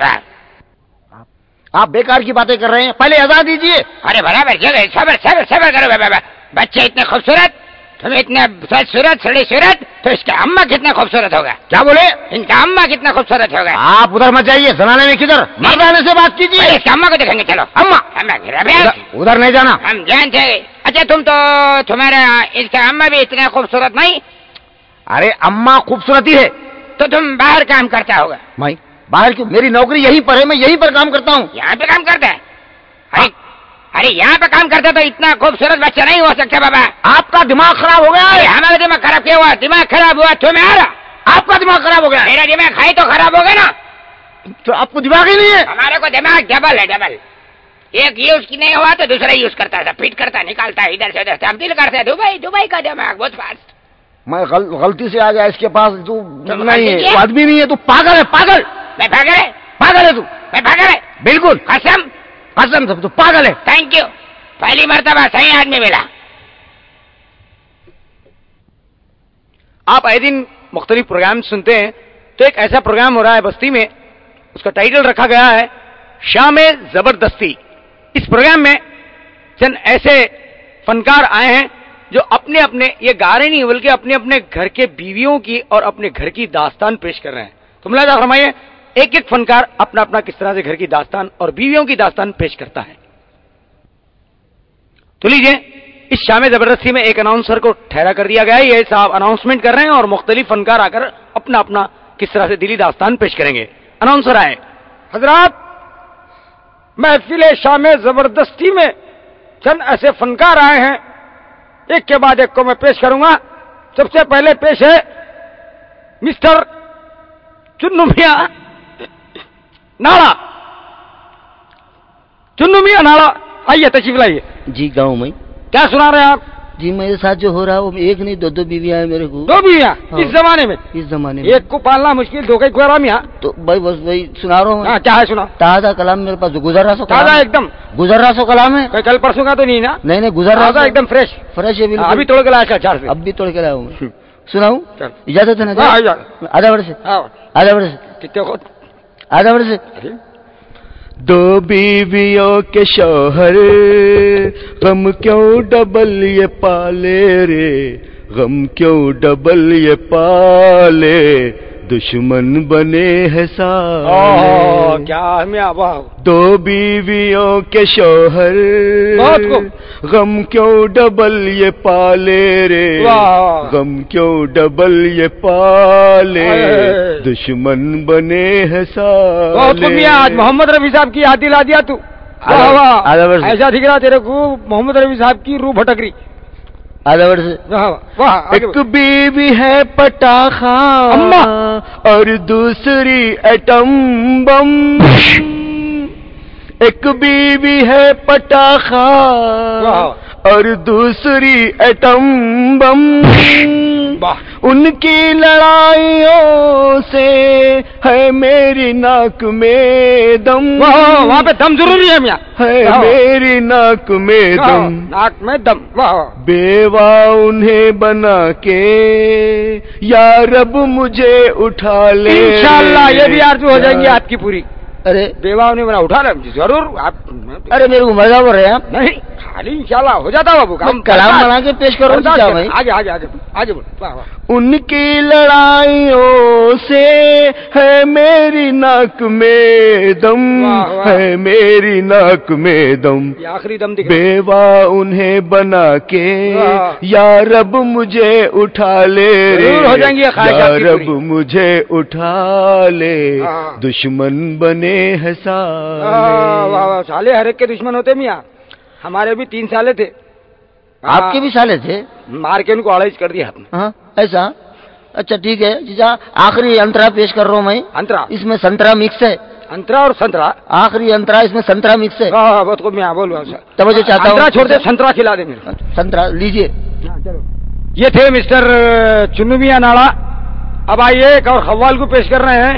आप बेकार की बातें कर रहे हैं, पहले आजाद दीजिए। अरे बराबर सबर करो। बच्चे इतने खूबसूरत, तुम इतने सूरत, सड़ी सूरत, तो इसका अम्मा कितना खूबसूरत होगा? क्या बोले? इनका अम्मा कितना खूबसूरत होगा? आप उधर मत जाइए, जनाने में किधर, मर्दाने से बात कीजिए। इसका अम्मा को देखेंगे। चलो अम्मा उधर नहीं जाना। हम जानते हैं। अच्छा तुम्हारा इसका अम्मा भी इतना खूबसूरत नहीं? अरे अम्मा खूबसूरती है तो तुम बाहर काम करता होगा। मैं बाहर क्यों? मेरी नौकरी यहीं पर है, मैं यहीं पर काम करता हूँ। यहाँ पे काम करता है? अरे यहाँ पे काम करता तो इतना खूबसूरत बच्चा नहीं हो सकता बाबा। आपका दिमाग खराब हो गया है। हमारा दिमाग खराब क्या हुआ? दिमाग खराब हुआ तुम्हें आ रहा? आपका दिमाग खराब हो गया। मेरा दिमाग है तो खराब हो गया ना। तो आपको दिमाग ही नहीं है? हमारे को दिमाग डबल है, डबल। एक यूज की नहीं हुआ तो दूसरा यूज करता था, फिट करता, निकालता, इधर से उधर तब्दील करता है। दुबई का दिमाग बहुत फास्ट। मैं गलती से आ गया इसके पास। तू नहीं है, आदमी नहीं है, तू पागल है, पागल। मैं पागल है? पागल है तू। मैं पागल है? बिल्कुल। कसम? कसम सब तो पागल है। थैंक यू, पहली मर्तबा सही आदमी मिला। आप आए दिन मुख्तलिफ प्रोग्राम सुनते हैं, तो एक ऐसा प्रोग्राम हो रहा है बस्ती में, उसका टाइटल रखा गया है शाम जबरदस्ती। इस प्रोग्राम में चंद ऐसे फनकार आए हैं जो अपने अपने, ये गा रहे नहीं बल्कि अपने अपने घर के बीवियों की और अपने घर की दास्तान पेश कर रहे हैं। तो मुलाजा फरमाइए, एक एक फनकार अपना अपना किस तरह से घर की दास्तान और बीवियों की दास्तान पेश करता है। तो लीजिए, इस शाम जबरदस्ती में एक अनाउंसर को ठहरा कर दिया गया है, ये साहब अनाउंसमेंट कर रहे हैं और मुख्तलिफ फनकार आकर अपना अपना किस तरह से दिली दास्तान पेश करेंगे। अनाउंसर आए। हजरात, महफिल शाम जबरदस्ती में चंद ऐसे फनकार आए हैं, एक के बाद एक को मैं पेश करूंगा। सबसे पहले पेश है मिस्टर चुन्नू मियां नाड़ा। चुन्नू मियां नाड़ा, आइए तशरीफ लाइए। जी गाँव में क्या सुना रहे हैं आप? जी मेरे साथ जो हो रहा है वो एक नहीं दो बीवियां हैं मेरे को। दो बीवियां? हाँ। इस जमाने में? इस जमाने में एक को पालना मुश्किल, दो कई गुलामियां। तो भाई बस वही सुना रहा हूँ। हाँ, क्या है सुना? ताजा कलाम मेरे पास गुजर रहा सो कलाम ताजा है। एकदम गुजर रहा सो कलाम है। कोई कल परसों का तो नहीं ना? नहीं गुजर रहा ताजा सो। एकदम फ्रेश फ्रेश है बिल्कुल। अभी तोड़ के लाया चार से। अब भी तोड़ के लाया हूँ मैं। सुनाऊं? चल। इजाजत है ना? हाँ, आधा वर्ष से आधा वर्ष से कितने को? आधा वर्ष से। दो बीवियों के शौहर गम क्यों डबल ये पाले रे, गम क्यों डबल ये पाले, दुश्मन बने हैं साले। क्या हमें आवाज। दो बीवियों के शौहर गम क्यों डबल ये पाले रे, गम क्यों डबल ये पाले, दुश्मन बने हैं साले। आज मोहम्मद रफी साहब की याद दिला दिया तू। वाह वाह, ऐसा दिख रहा तेरे को मोहम्मद रफी साहब की रूह भटक रही। आधा वर्ष। वाह, एक बीवी है पटाखा अम्मा, और दूसरी एटम बम। एक बीवी है पटाखा और दूसरी एटम बम। उनकी लड़ाइयों से है मेरी नाक में दम। वहाँ पे दम जरूरी है मियां। है मेरी नाक में दम। नाक में दम। बेवा उन्हें बना के या रब मुझे उठा ले। इंशाअल्लाह ये भी आरज़ू हो जाएंगी आपकी पूरी। अरे बेवा उन्हें बना उठा ले जरूर आप। अरे मेरे को मजा हो रहा है आप। नहीं खाली इंशाल्लाह हो जाता बाबू काम। कलाम बना के पेश करो। आगे आगे आगे आगे बोल। उनकी लड़ाइयों से है मेरी नाक में दम, है मेरी नाक में दम। आखिरी दम दिखा। बेवा उन्हें बना के या रब मुझे उठा ले रे, हो जाएंगी या रब मुझे उठा ले, दुश्मन बने हैं साले। साले हर एक के दुश्मन होते मियाँ। हमारे भी 3 साले थे। आपके भी साले थे? मार के उनको अड़ाइज कर दिया आपने। हाँ ऐसा? अच्छा ठीक है जीजा, आखिरी अंतरा पेश कर रहा हूँ मैं। अंतरा? इसमें संतरा मिक्स है। अंतरा और संतरा? आखिरी अंतरा, इसमें संतरा मिक्स है। बहुत को मैं बोल तब मुझे चाहता हूँ छोड़ दे, संतरा खिला दे मेरे। संतरा लीजिए। चलो, ये थे मिस्टर चुन्नू मियां नाड़ा। अब आइए एक और खव्वाल को पेश कर रहे हैं,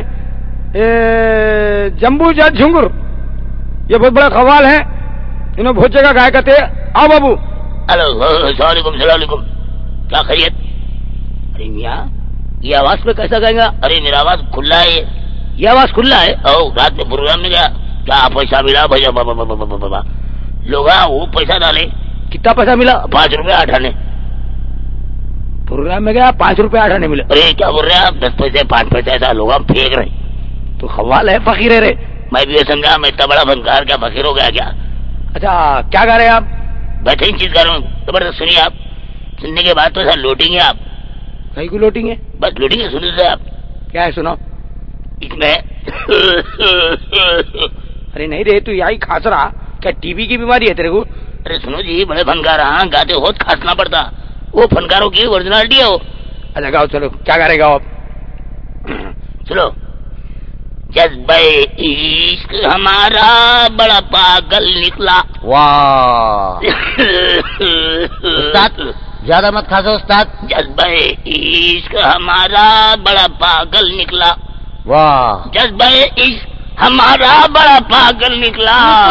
जम्बू जट झुंगुर। ये बहुत बड़ा खव्वाल है, इन्होंने बहुत जगह गाय करते। आओ बाबू। हेलो सलाम, क्या खैरियत? अरे मियाँ ये आवाज पे कैसा गाएगा? अरे मेरा आवाज खुला है। ये आवाज खुला है? ओ रात में प्रोग्राम में गया, क्या पैसा मिला भैया? बाबा लोग वो पैसा डाले। कितना पैसा मिला? 5 रुपए 8 आने। प्रोग्राम में गया 5 रुपए 8 आने मिले? अरे क्या बोल रहे हैं आप? 10 पैसे 5 पैसे ऐसा लोग हम फेंक रहे। तो खव्वाल है, फकीर है रे। मैं भी ये समझा मैं इतना बड़ा फनकार क्या फकीर हो गया क्या? अच्छा क्या गा रहे हैं आप? बेहतरीन चीज गा रहा हूँ, जबरदस्त। सुनिए आप, सुनने के बाद तो ऐसा लौटेंगे आप। कहीं को लौटेंगे? बस लौटेंगे, सुनिए से आप। क्या है सुनाओ। इसमें अरे नहीं रे, तू यही खास रहा क्या? टीबी की बीमारी है तेरे को? अरे सुनो जी, बड़े फनकार हाँ गाते हो, खासना पड़ता। वो फनकारों की ओरिजिनलिटी है वो। अच्छा गाओ, चलो क्या गा रहे गाओ आप। सुनो। जज्बे इश्क हमारा बड़ा पागल निकला। वाह उस्ताद ज्यादा मत खासो उस्ताद। जज्बे इश्क हमारा बड़ा पागल निकला। वाह। जज्बे इश्क हमारा बड़ा पागल निकला।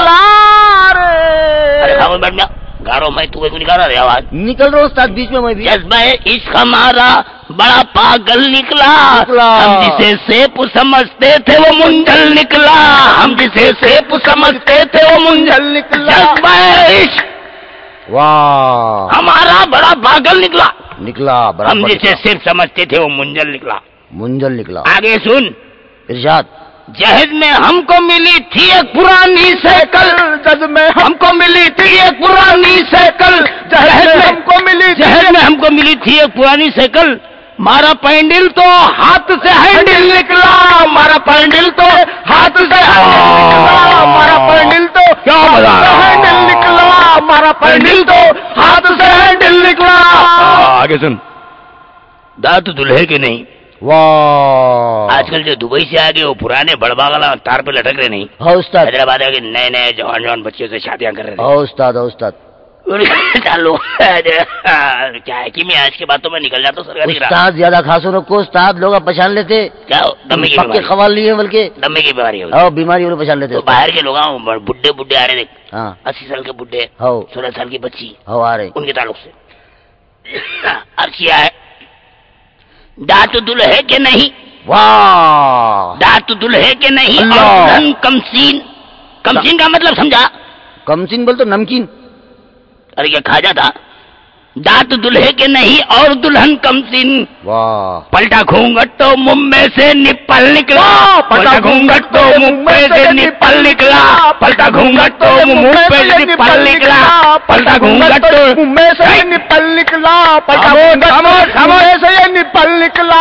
अरे खामोश बैठ गया, गा रहा हूं मैं, तू क्यों निकाल रहा है आवाज? निकल रहा हूँ उस्ताद बीच में मैं भी। जज्बा इश्क हमारा बड़ा पागल निकला, हम जिसे सेप समझते थे वो मुंजल निकला, हम जिसे सेप समझते थे वो मुंजल निकला। जज्बा इश्क वाह हमारा बड़ा पागल निकला, निकला हम जिसे सेप समझते थे वो मुंजल निकला। मुंजल निकला। आगे सुन, इरशाद। जहेज में हमको मिली थी एक पुरानी साइकिल, जज में हमको मिली थी एक पुरानी साइकिल, जहेज में हमको मिली थी एक पुरानी साइकिल, मारा पैंडल तो हाथ से हैंडल निकला, मारा पैंडल तो हाथ से मारा पैंडल तो क्या मजा हैंडल निकला, मारा पैंडल तो हाथ से हैंडल निकला। आगे सुन, दांत दुल्हे के नहीं। वाह आजकल जो दुबई से आ गए वो पुराने बड़बागला तार पे लटक रहे नहीं। हाँ उस्ताद। हैदराबाद के नए नए जवान बच्चों से शादियां कर रहे थे। हाँ उस्ताद, हाँ उस्ताद। चालो क्या है कि मैं आज के बाद तो मैं निकल जाता हूँ सरकारी। उस्ताद ज्यादा खासो रखो उस्ताद, लोग पहचान लेते। क्या दमे की पक्के खवाल लिए बल्कि दमे की बीमारी है। हाँ बीमारी वाले पहचान लेते। तो बाहर के लोग बुढ़े बुढ़े आ रहे देख, हाँ 80 साल के बुढ़े, हाँ 16 साल की बच्ची, हाँ आ रहे उनके ताल्लुक से। अब क्या है, दांत दुल्हे के नहीं। वाह दांत दुल्हे के नहीं और धन कमसीन। कमसीन का मतलब समझा? कमसीन बोल तो नमकीन। अरे क्या खाजा था? दांत दुल्हे के नहीं और दुल्हन कमसीन। वाह पलटा घूंघट तो मुंह में से निपल निकला, पलटा घूंघट तो मुंह में से निपल निकला, पलटा घूंघट तो मुंह में से निपल निकला, पलटा घूंघट तो मुंह में से निपल निकला, पलटा घूंघट मुंह में से निपल निकला।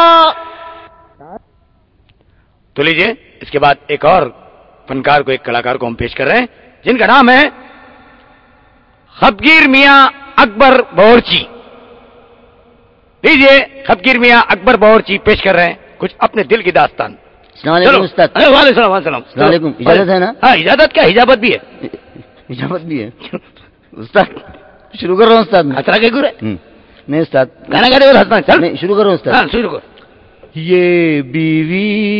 तो लीजिए, इसके बाद एक और फनकार को, एक कलाकार को हम पेश कर रहे हैं जिनका नाम है खबगीर मियां अकबर बावर्ची। लीजिए, खबगीर मियां अकबर बावर्ची पेश कर रहे हैं कुछ अपने दिल की दास्तान। वालेकुम उस्ताद। वालेकुम। इजाजत है ना? हाँ इजाजत क्या, हिजाबत भी है। इजाजत भी है उस्ताद। शुरू कर रहा हूँ उस्ताद। खतरा के गुरे नहीं उस्ताद, गाना गाते हुए हंसना। चल नहीं शुरू करो उस्ताद। हाँ शुरू कर। ये बीवी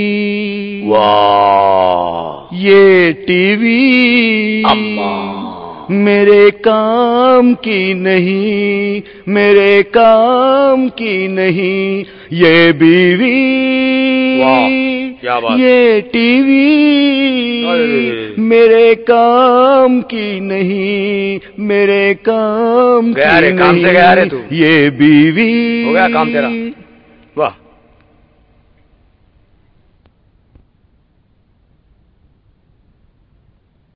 वाह, ये टीवी अम्मा मेरे काम की नहीं, मेरे काम की नहीं। ये बीवी वाह, क्या बात। ये टीवी मेरे काम की नहीं, मेरे काम गया की रे, काम से नहीं। गया रे तू। ये बीवी हो गया काम तेरा।